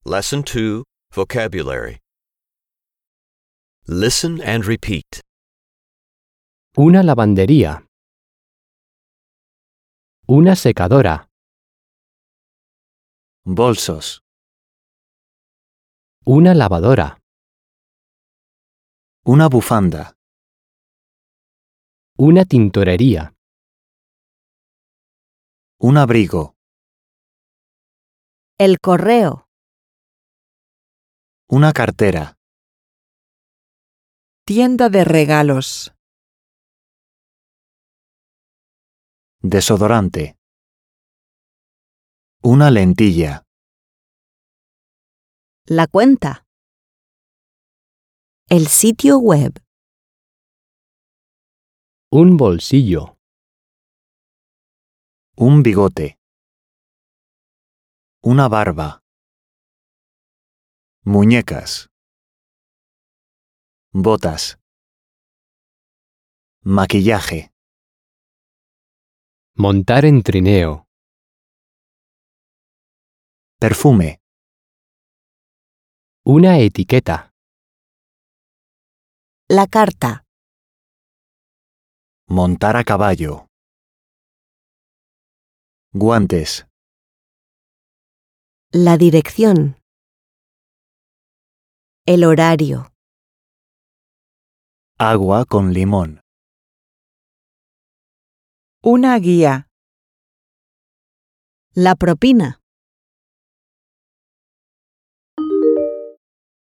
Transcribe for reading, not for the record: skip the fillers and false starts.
Lesson 2, Vocabulary. Listen and repeat. Una lavandería. Una secadora. Bolsos. Una lavadora. Una bufanda. Una tintorería. Un abrigo. El correo. Una cartera. Tienda de regalos. Desodorante. Una lentilla. La cuenta. El sitio web. Un bolsillo. Un bigote. Una barba. Muñecas. Botas. Maquillaje. Montar en trineo. Perfume. Una etiqueta. La carta. Montar a caballo. Guantes. La dirección. El horario. Agua con limón. Una guía. La propina.